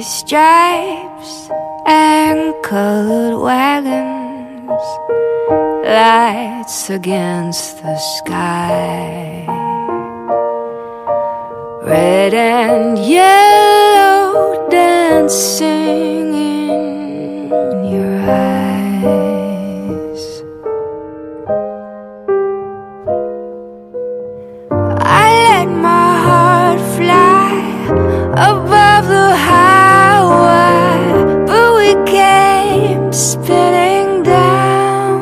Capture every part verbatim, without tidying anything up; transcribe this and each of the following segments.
stripes and colored wagons, lights against the sky, red and yellow dancing in your eyes. I let my heart fly above the highway, but we came spinning down.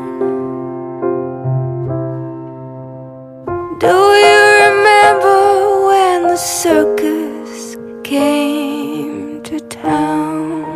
Do you remember when the circus came to town?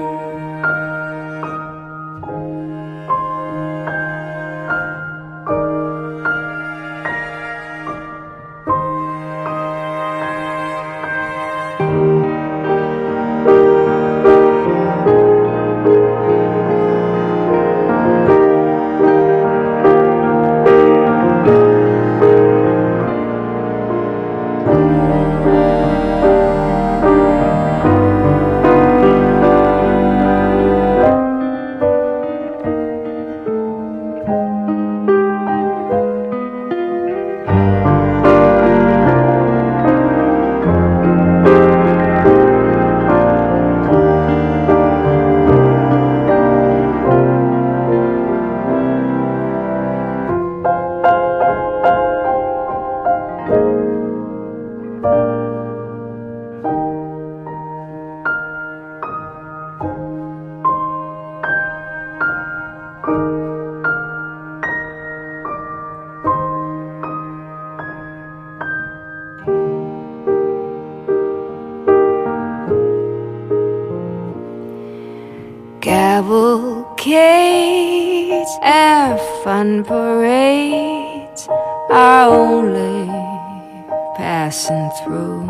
Cavalcades and fun parades are only passing through.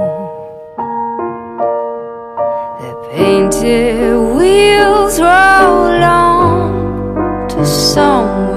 The painted wheels roll on to somewhere